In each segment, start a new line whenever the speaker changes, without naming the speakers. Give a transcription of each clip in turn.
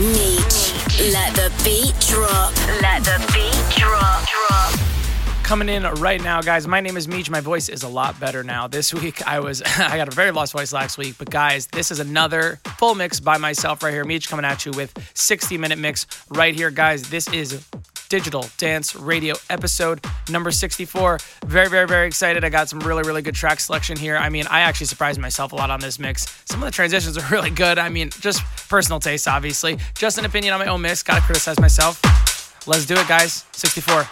Meech, let the beat drop. Let the beat drop.
Coming in right now, guys. My name is Meech. My voice is a lot better now. This week, I got a very lost voice last week. But guys, this is another full mix by myself right here. Meech coming at you with 60-minute mix right here, guys. This is Digital Dance Radio episode number 64. Very, very, very excited. I got some really, really good track selection here. I mean, I actually surprised myself a lot on this mix. Some of the transitions are really good. I mean, just personal taste, obviously. Just an opinion on my own mix. Gotta criticize myself. Let's do it, guys. 64.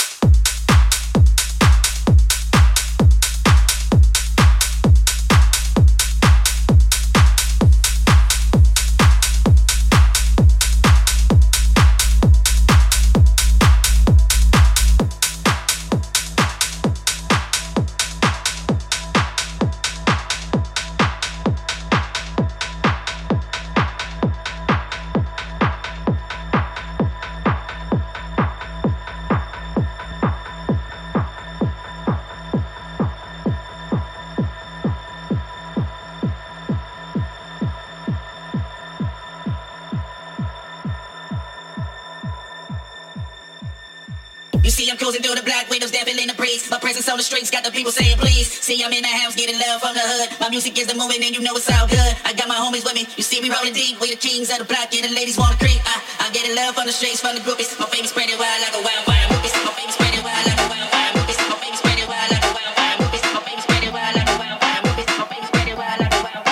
You see, I'm cruising through the black windows, devil in the breeze. My presence on the streets got the people saying please. See, I'm in the house getting love from the hood. My music is the movement and you know it's all good. I got my homies with me. You see me rolling deep. We the kings of the block and the ladies wanna creep. I'm getting love from the streets, from the groupies. My fame is spreading wild like a wildfire. Groupies. My fame is spreading wild like a wildfire. Groupies. My fame is spreading wild like a wildfire. Groupies. My fame is spreading wild like a wildfire. Groupies. My fame is spreading wild like a wildfire.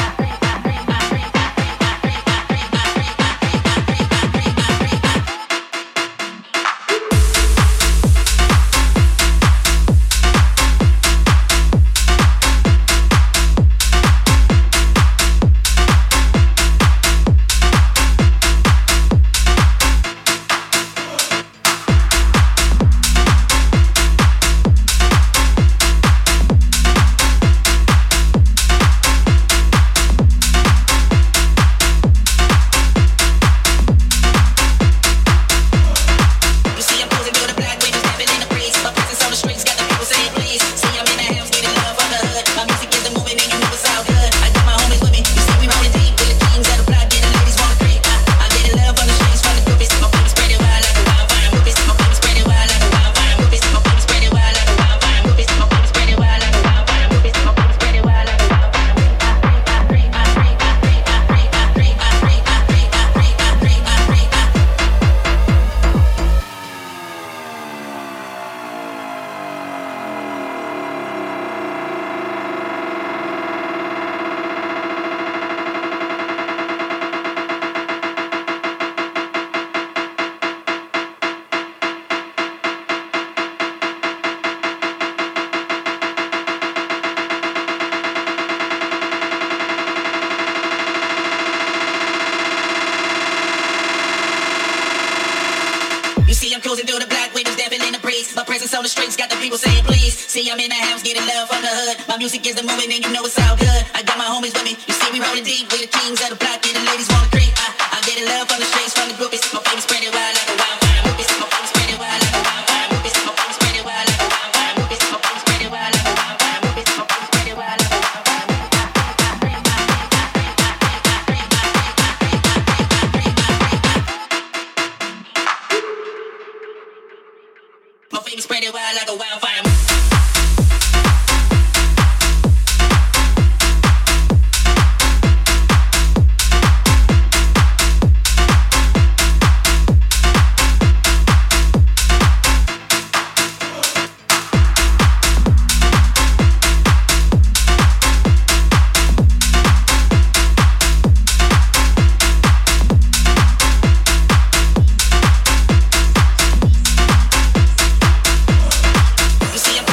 You see, I'm cruising through the black windows, devil in the breeze. My presence on the streets got the people saying please. See, I'm in the house getting love from the hood. My music is the movement and you know it's all good. I got my homies with me. You see me rolling deep. We the kings of the block and the ladies wanna creep. I'm getting love from the streets, from the groupies. My fame is spreading wild like a wildfire. Groupies. My fame is spreading wild like a wildfire. Groupies. My fame is spreading wild like a wildfire. Groupies. My fame is spreading wild like a wildfire. Groupies. My fame is spreading wild like a wildfire. My fame is spreading wild like a wildfire. You see, I'm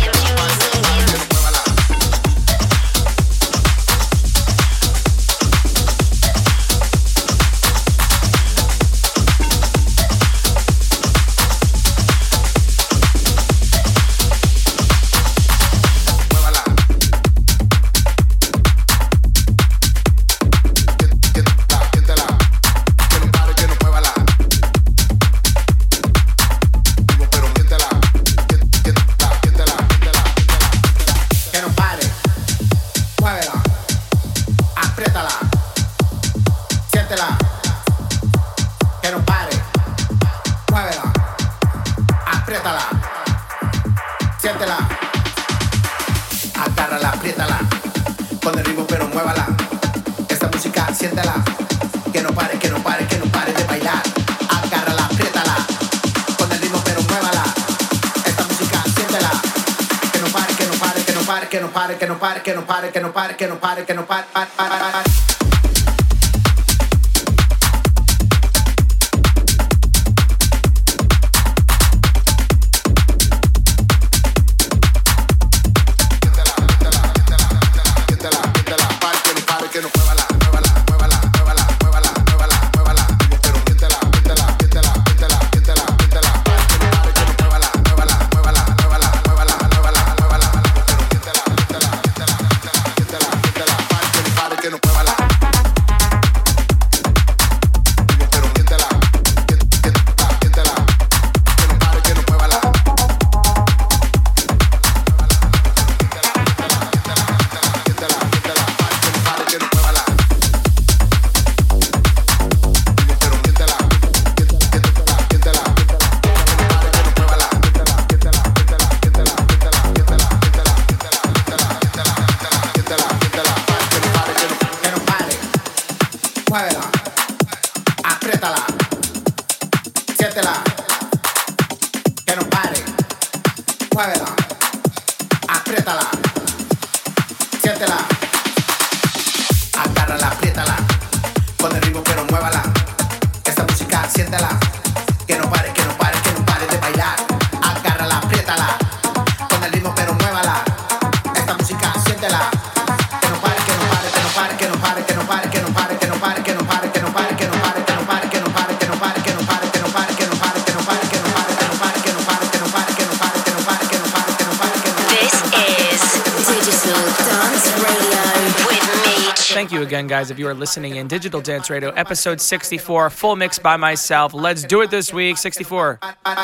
Thank you again, guys, if you are listening in. Digital Dance Radio, episode 64, full mix by myself. Let's do it this week, 64.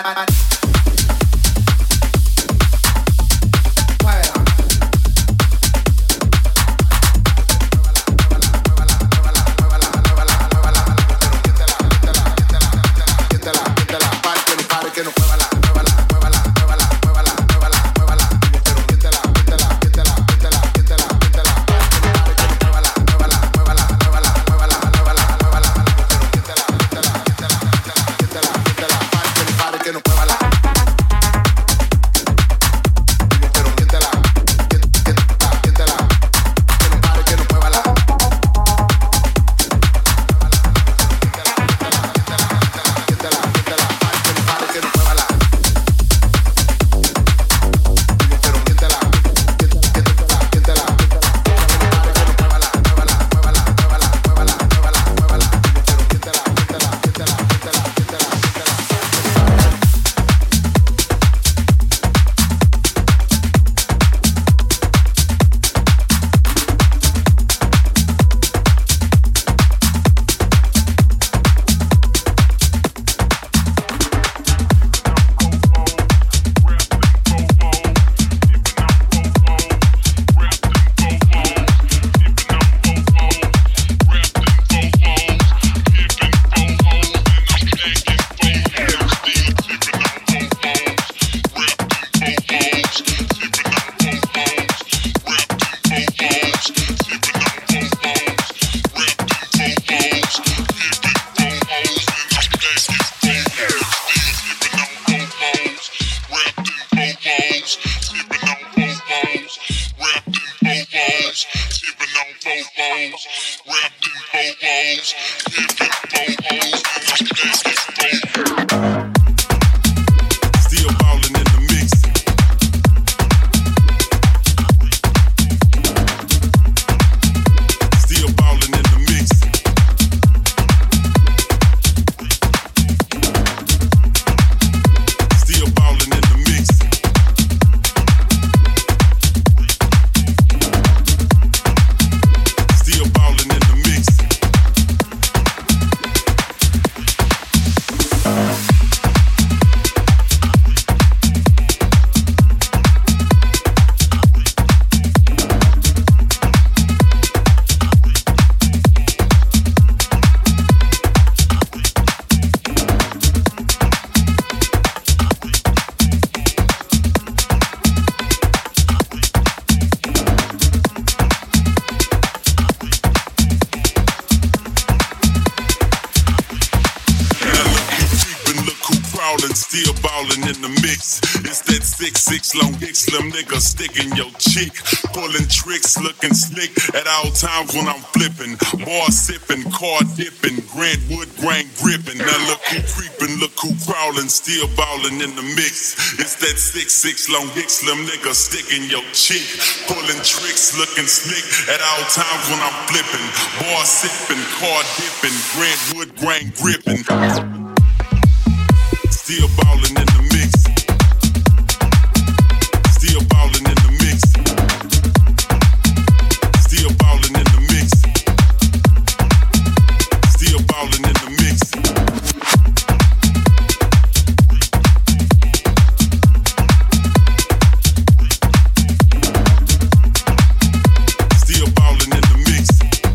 Sticking your cheek, pulling tricks, looking slick at all times when I'm flipping. Bar sipping, car dipping, Grant Wood grain gripping. Now look who creeping, look who crawling, still ballin' in the mix. It's that 6'6" long dick slim nigga sticking your cheek, pulling tricks, looking slick at all times when I'm flipping. Bar sipping, car dipping, Grant Wood grain gripping. Still ballin' in the mix. Still ballin' in the mix. Still ballin' in the mix. Still ballin' in the mix. Still ballin' in the mix.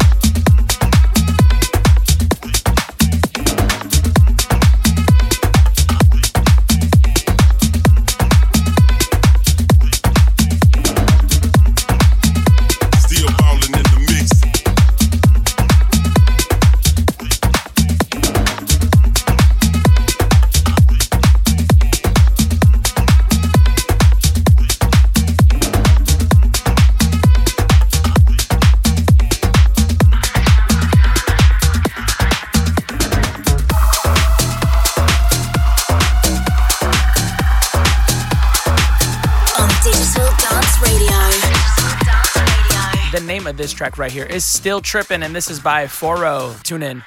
This track right here is Still Trippin', and this is by Foro. Tune in.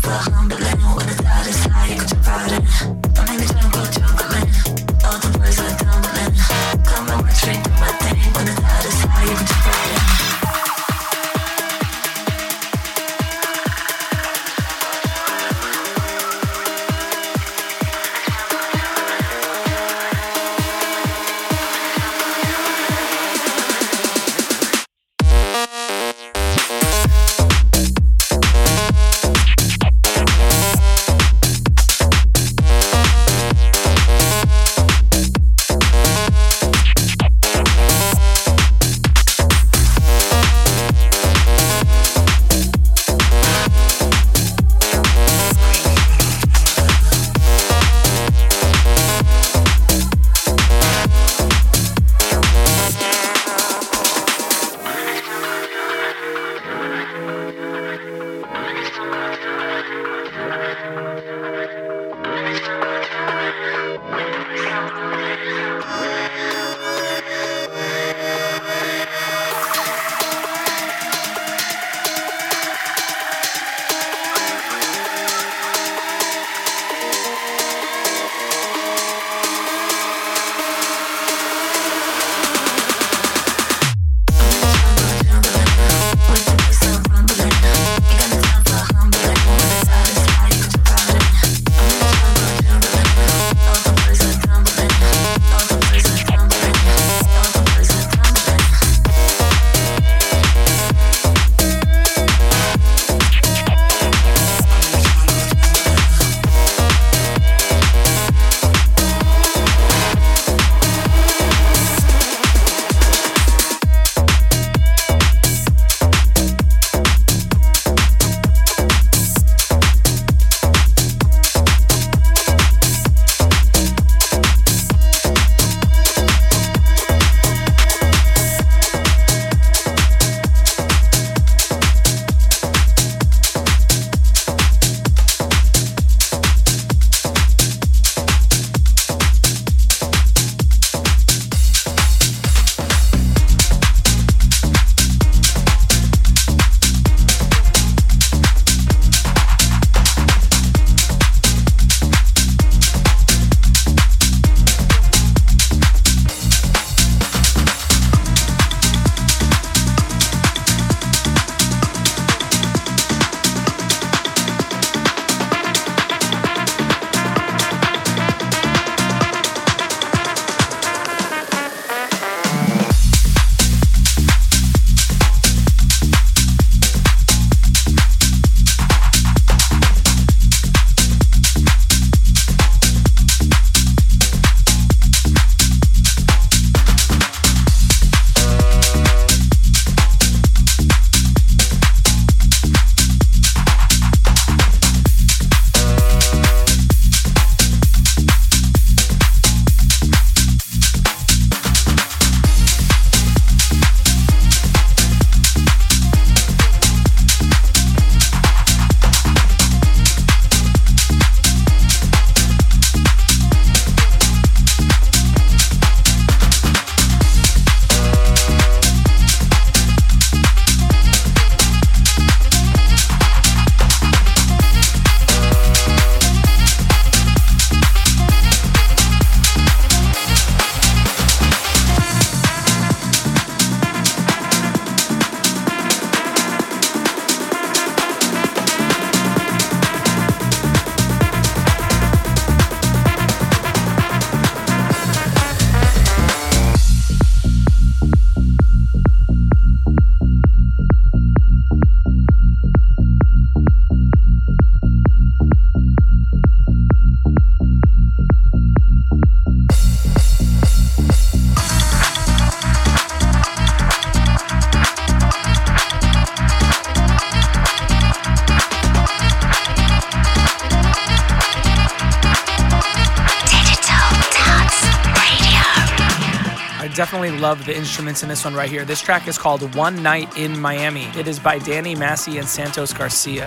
definitely love the instruments in this one right here. This track is called One Night in Miami. It is by Danny Massey and Santos Garcia.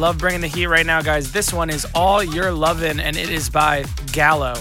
love bringing the heat right now, guys. This one is All Your Lovin', and it is by Gallo.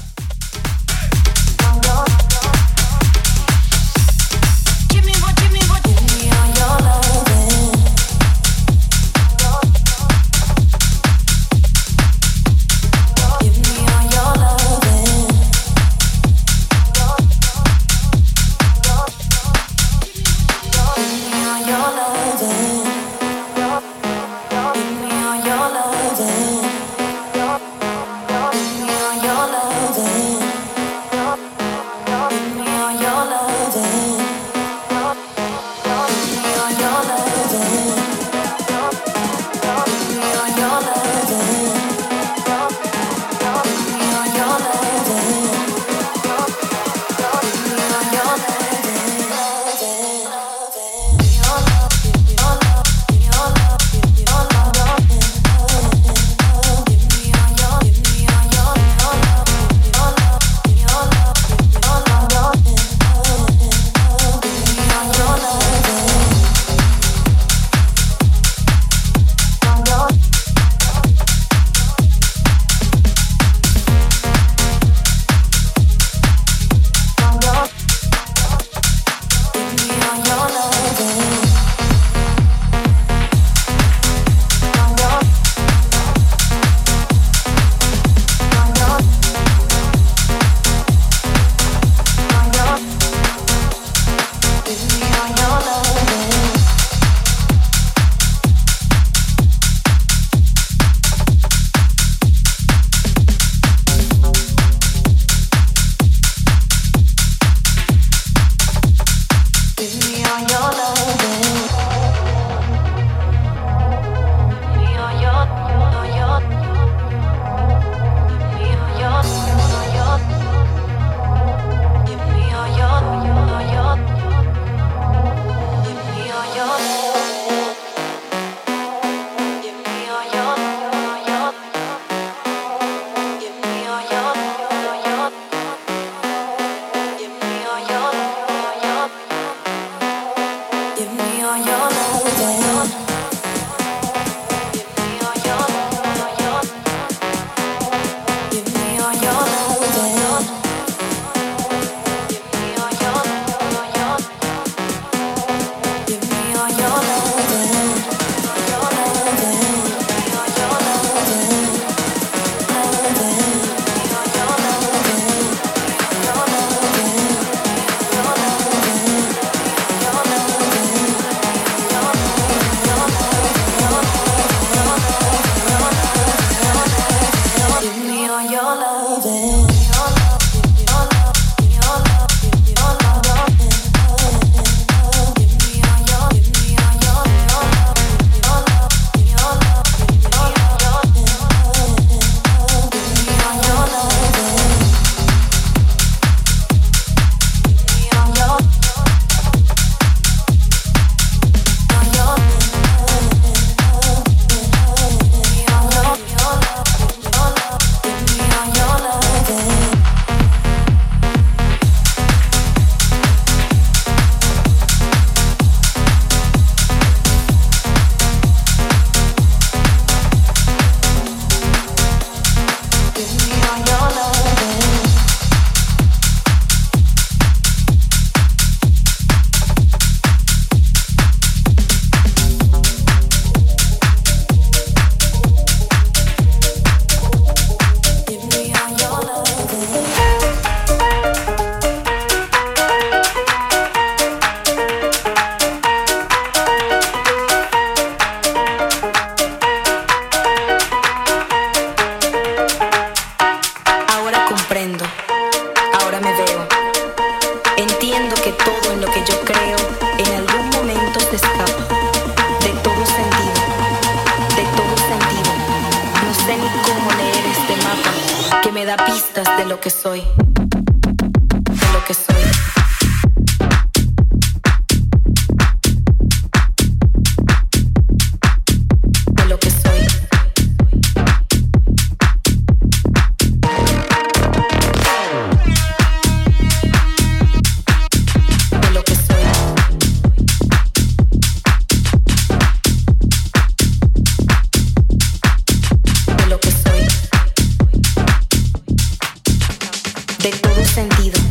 de todo sentido,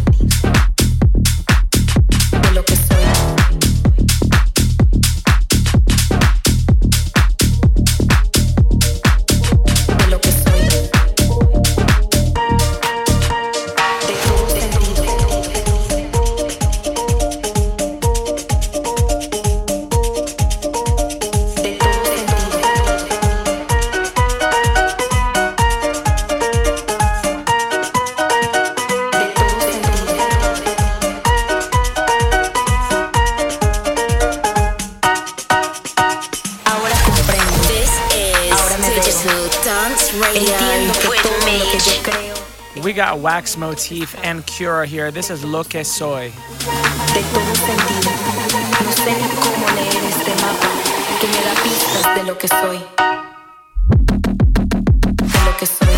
de lo que soy.
We got Wax Motif and Cura here. This is Lo Que Soy.
De todo sentido, no sé ni cómo leer este mapa que me da pistas de lo que soy. De lo que soy.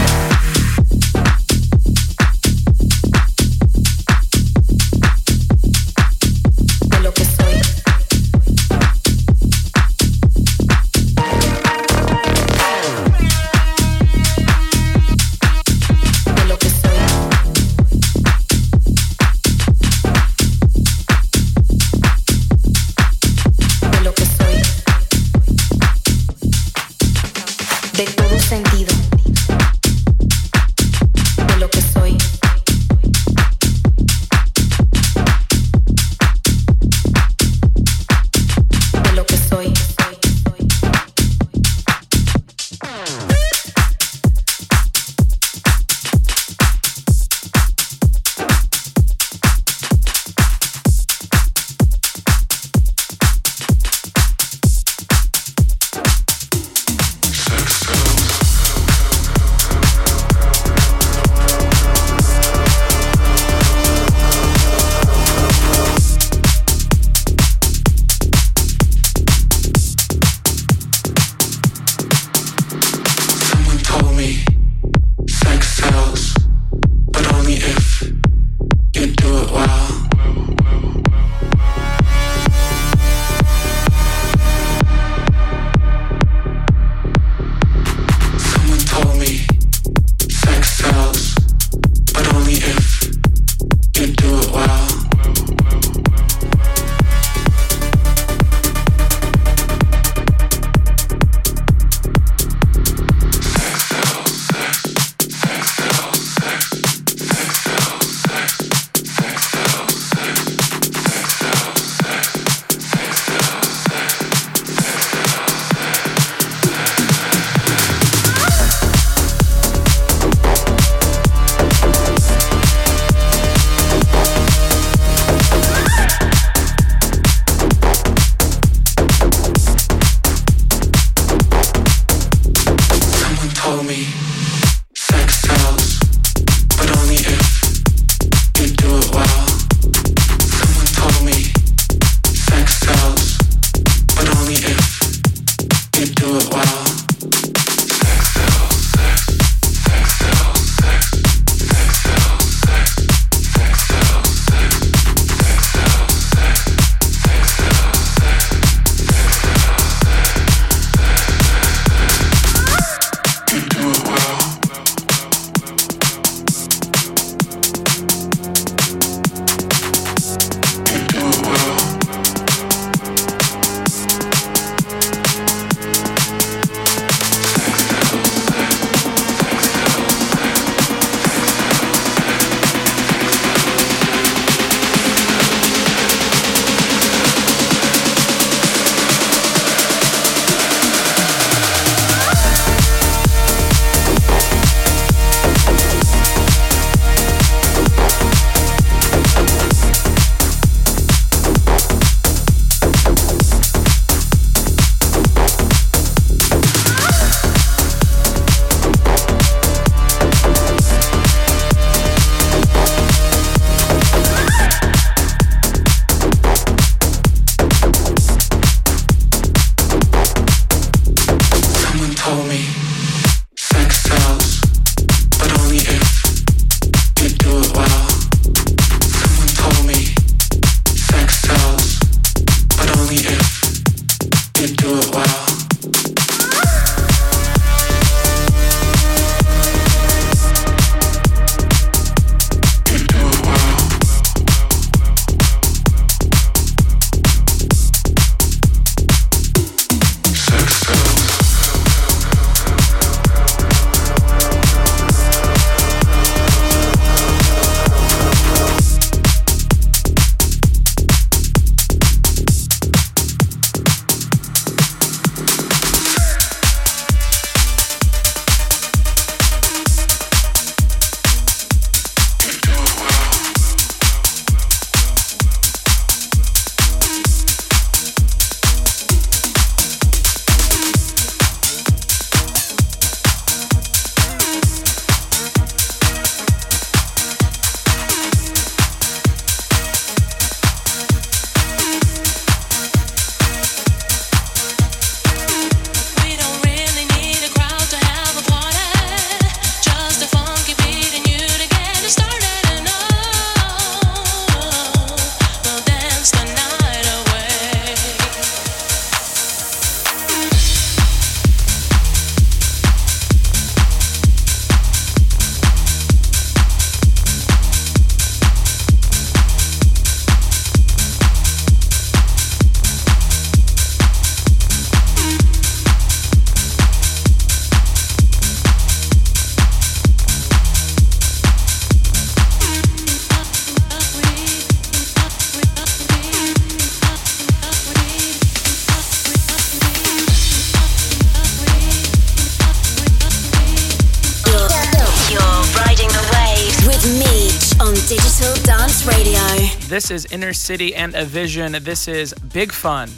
This is Inner City and A Vision. This is Big Fun.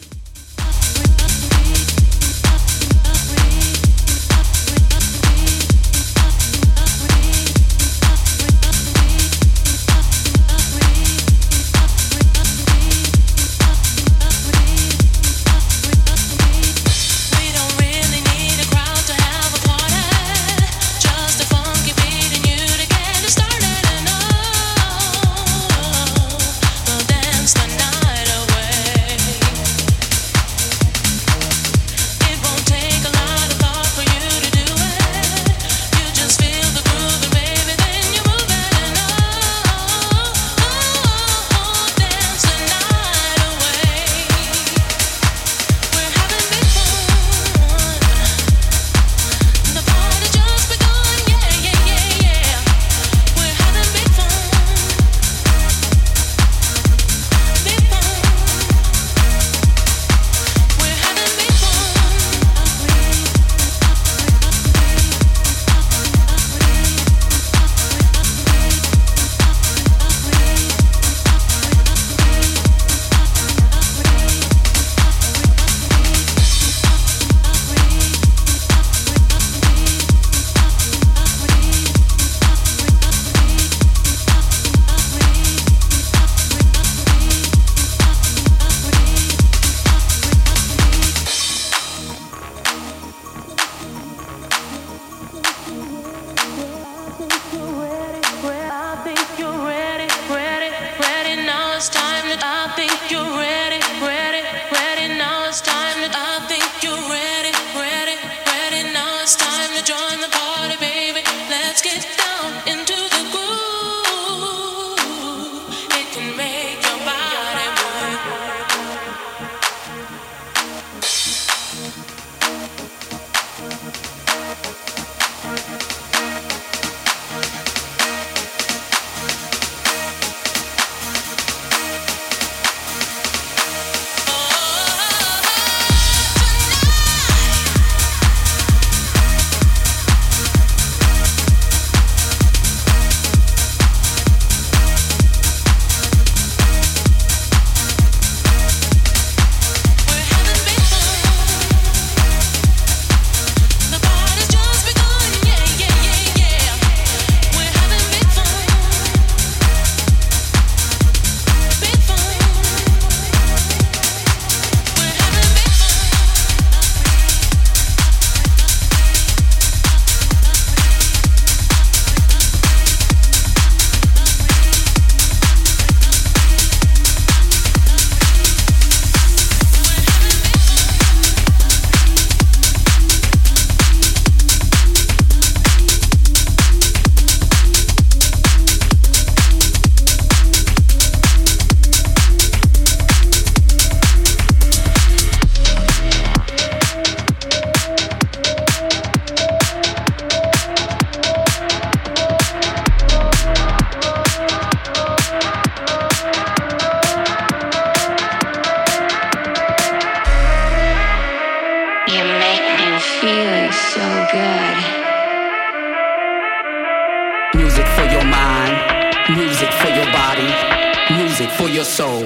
For your soul.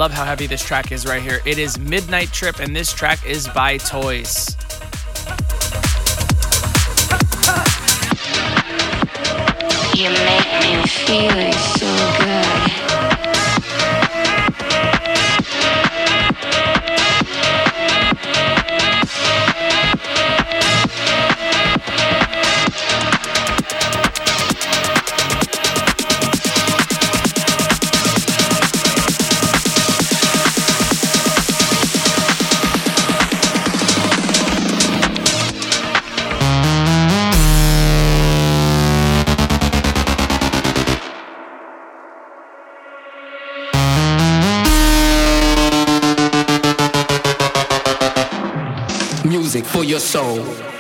love how heavy this track is right here. It is Midnight Trip, and this track is by Toys.
You make me feel so good.
Music for your soul.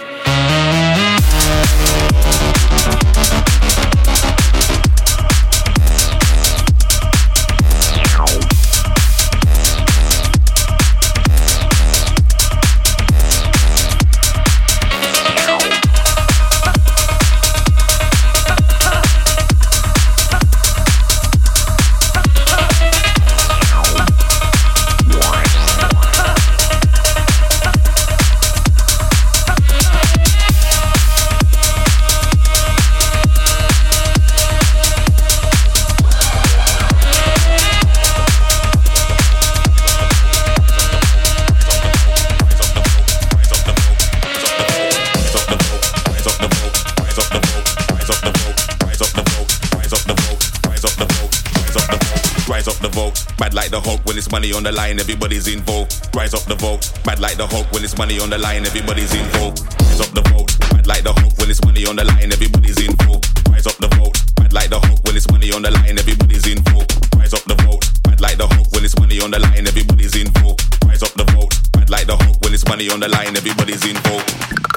Money on the line, everybody's involved. Rise up the vote, mad like the Hulk when it's money on the line, everybody's involved. Rise up the vote, mad like the Hulk when it's money on the line, everybody's involved. Rise up the vote, mad like the Hulk when it's money on the line, everybody's involved. Rise up the vote, mad like the Hulk when it's money on the line, everybody's involved. Rise up the vote, mad like the Hulk when it's money on the line, everybody's involved.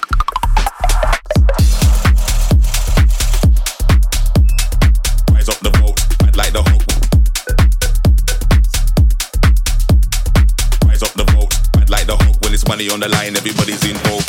Rise up the vote, mad like the Hulk. Like the Hulk when it's money on the line, everybody's involved.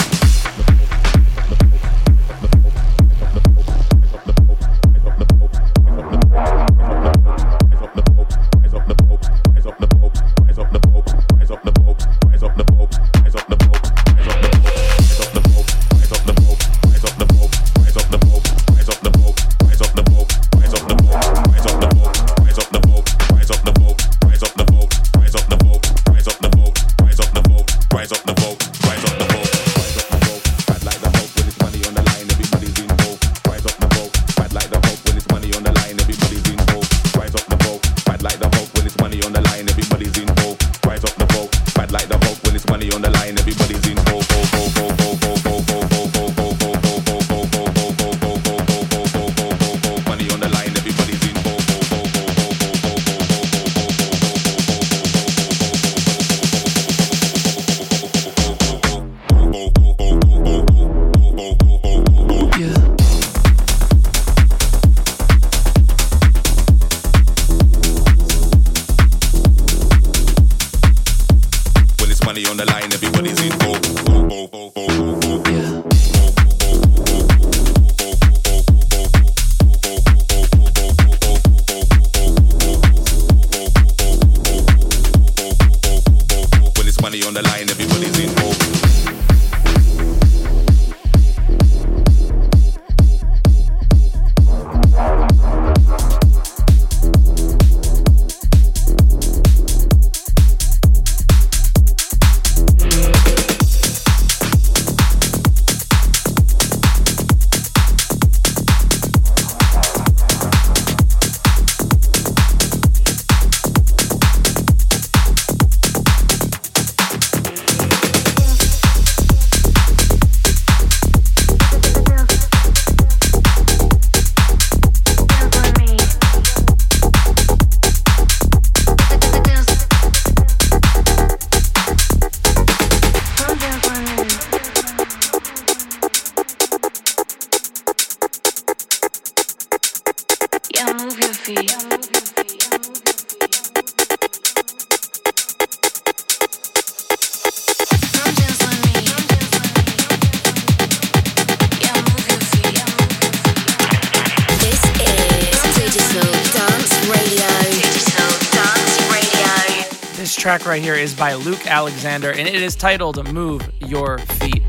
track right here is by Luke Alexander, and it is titled Move Your Feet.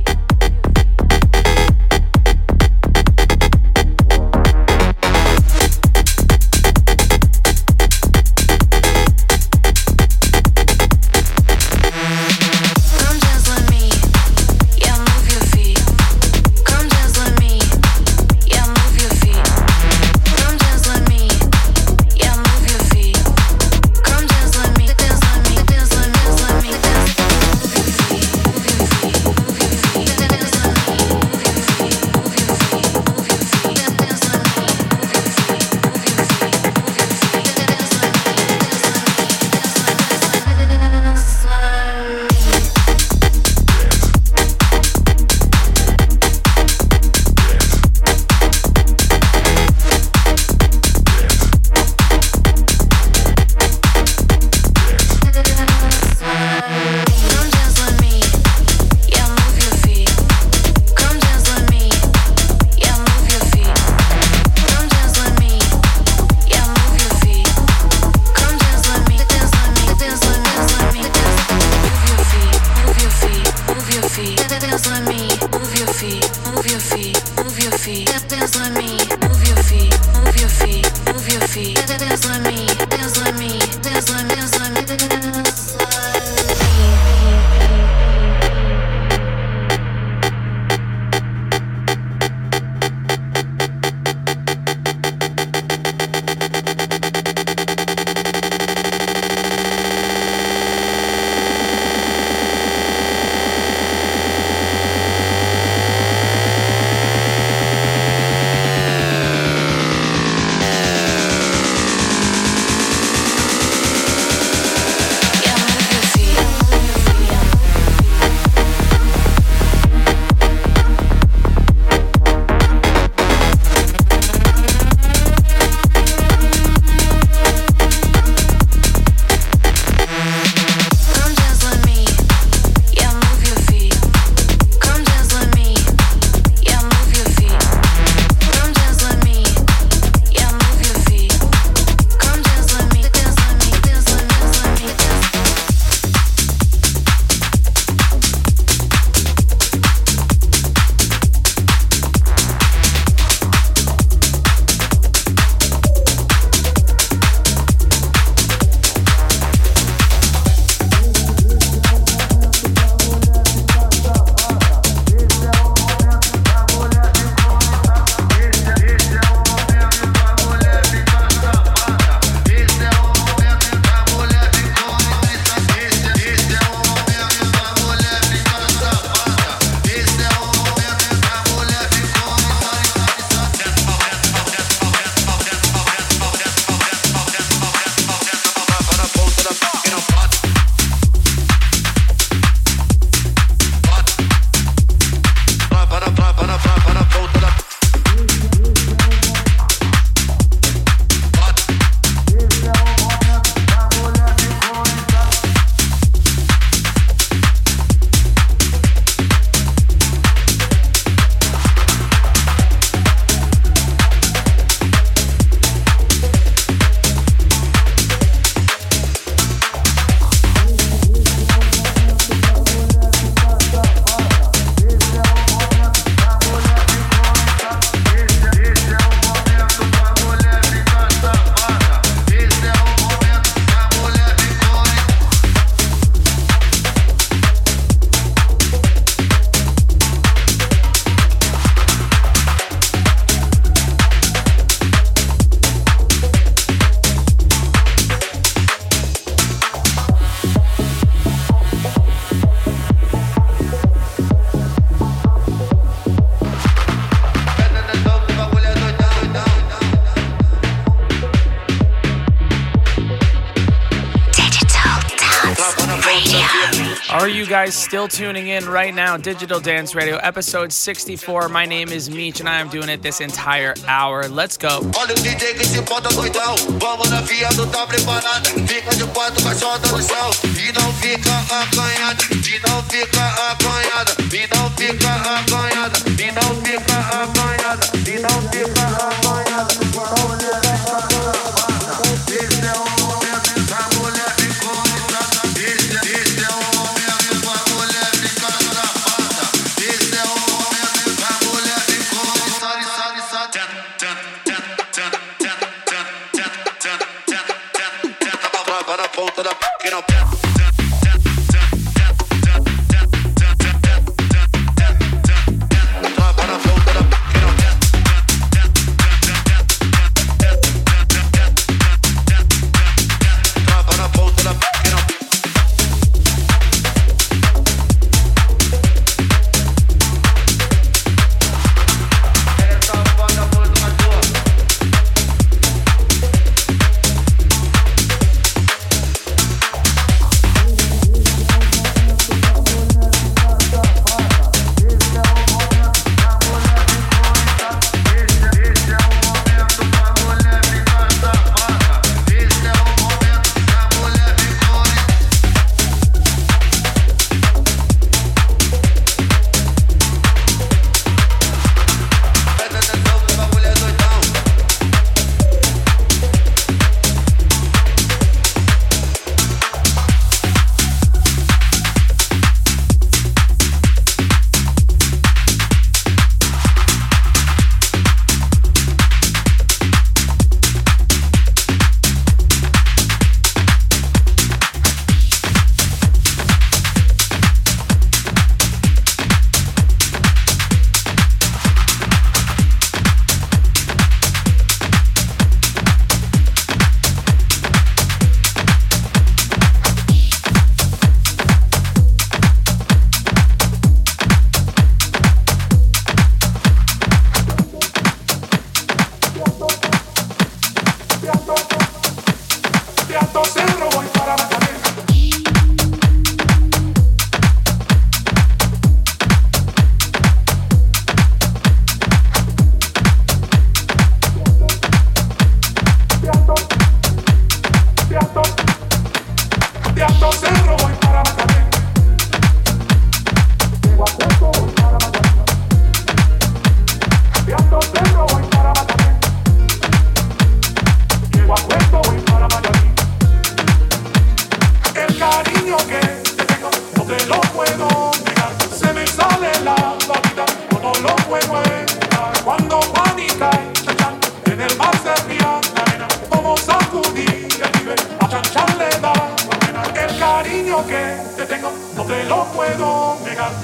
Are you guys still tuning in right now? Digital Dance Radio, episode 64. My name is Meech, and I am doing it this entire hour. Let's go.
Olha o DJ que se bota doidão. Vamos na fiado, tá preparado. Fica de quatro, caixota no chão. E não fica acanhada. E não fica acanhada. E não fica acanhada. E não fica acanhada. E não fica acanhada. Esse é o momento da mulher de coisa.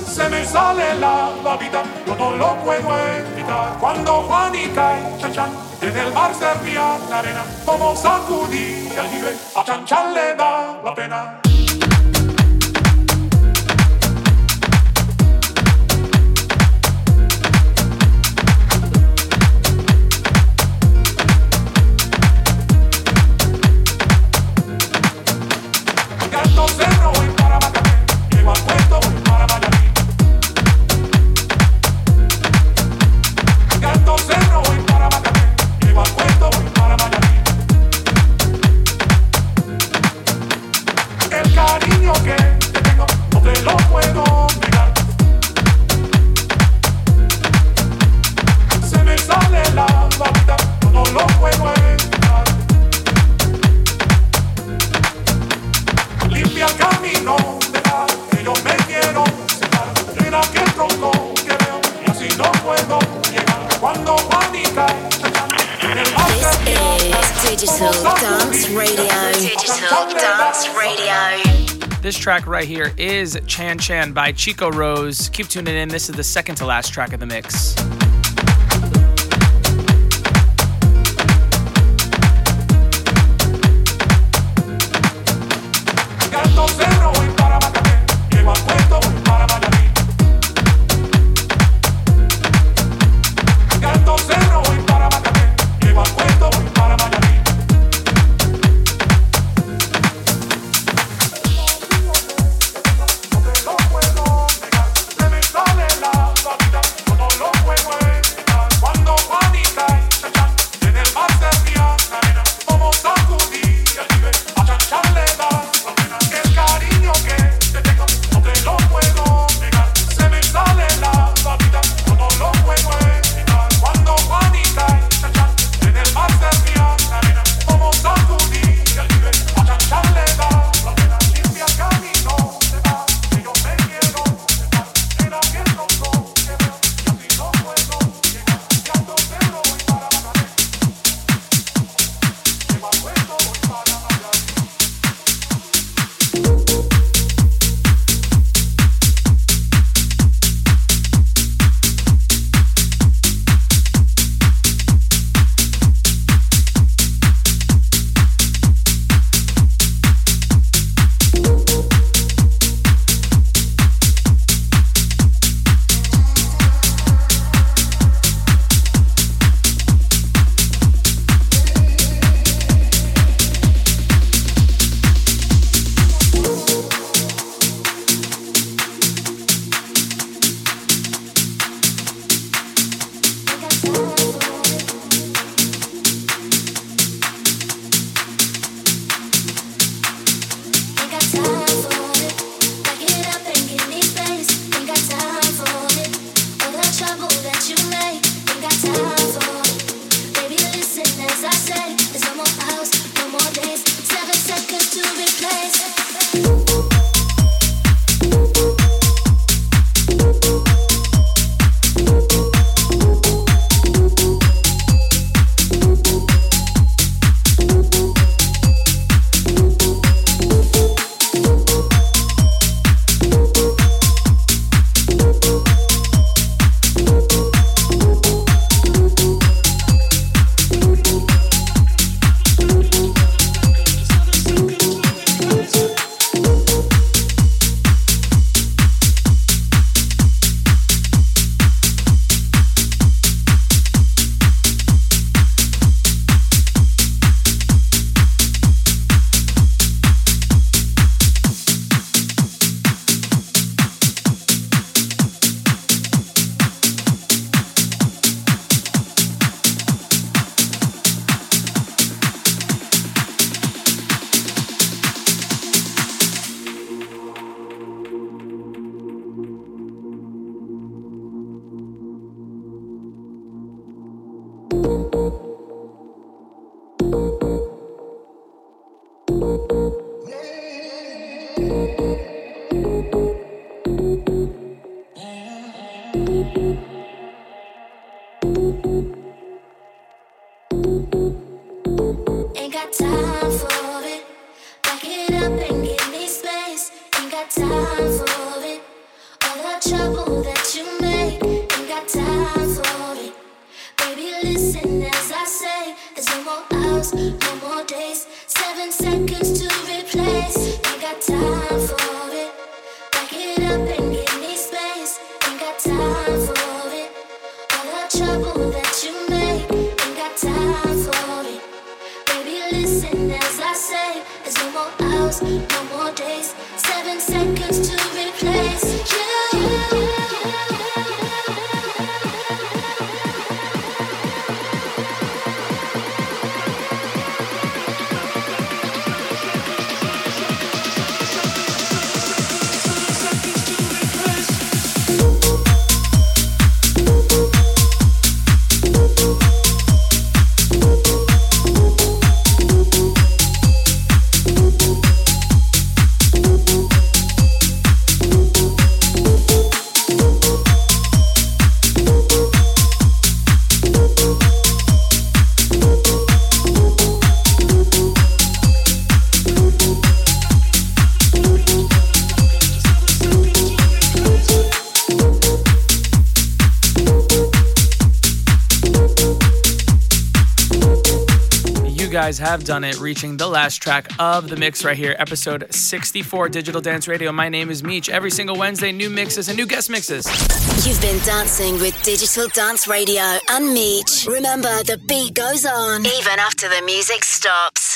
se me sale la babita, yo no lo puedo evitar. Cuando Juani cae, chan chan, en el mar se ría la arena, como sacudí al libre, a chan chan le da la pena.
This track right here is Chan Chan by Chico Rose. Keep tuning in. This is the second to last track of the mix.
Time for it, all the trouble trouble that you make, ain't got time for it. Baby, listen as I say, there's no more hours, no more days, 7 seconds to replace. Ain't got time for it. Back it up and give me space. Ain't got time for it. All the trouble that you make, ain't got time for it. Baby, listen as I say, there's no more hours, no more days, 7 seconds to replace you.
Guys have done it, reaching the last track of the mix right here, episode 64, Digital Dance Radio. My name is Meech. Every single Wednesday, new mixes and new guest mixes.
You've been dancing with Digital Dance Radio and Meech. Remember, the beat goes on even after the music stops.